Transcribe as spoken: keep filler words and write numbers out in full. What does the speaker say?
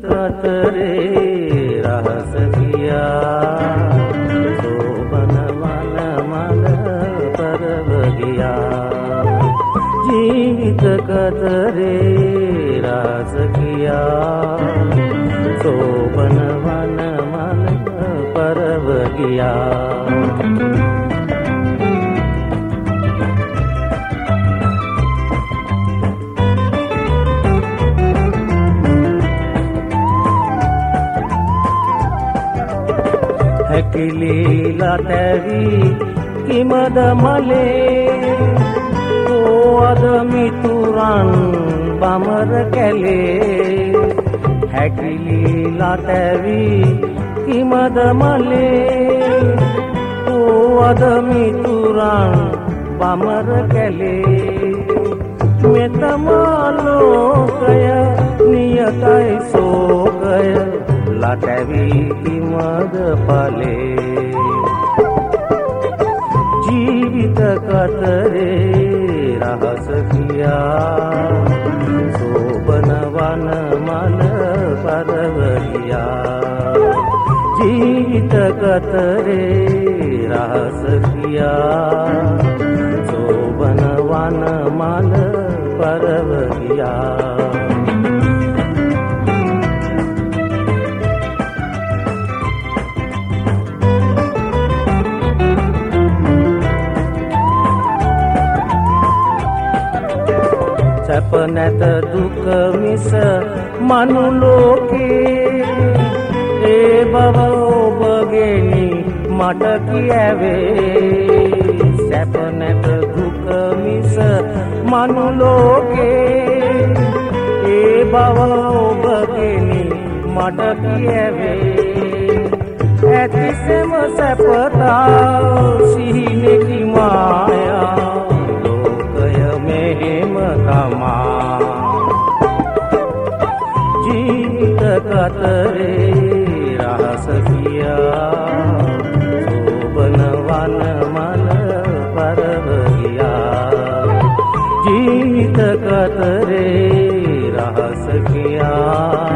කතරේ රහස කියා සෝබන වන මල පරව ගියා ජීවිත කතරේ රහස කියා සෝබන වන මල පරව ගියා හැකිලීලා තැවි කිමද මලේ ඕ අද මිතුරන් බමර කැලේ හැකිලීලා තැවි කිමද මලේ ඕ අද මිතුරන් බමර කැලේ මෙතමා ලෝකය නියතයි සෝකය ලතැවි කිමද පලේ ජීවිත කතරේ රහස කියා සෝබන වන මල පරව ගියා ජීවිත කතරේ රහස කියා සෝබන වන මල පරව ගියා සැප නැත දුක මිස මනු ලෝකේ ඒ බව ඔබගෙනි මට කියවේ සැප නැත දුක මිස මනු ලෝකේ ඒ බව ඔබගෙනි මට කියවේ ඇතිසෙම සැපතා සිහිනෙකි මායා ජීවිත කතරේ රහස කියා සෝබන වන මල පරව ගියා ජීවිත කතරේ රහස කියා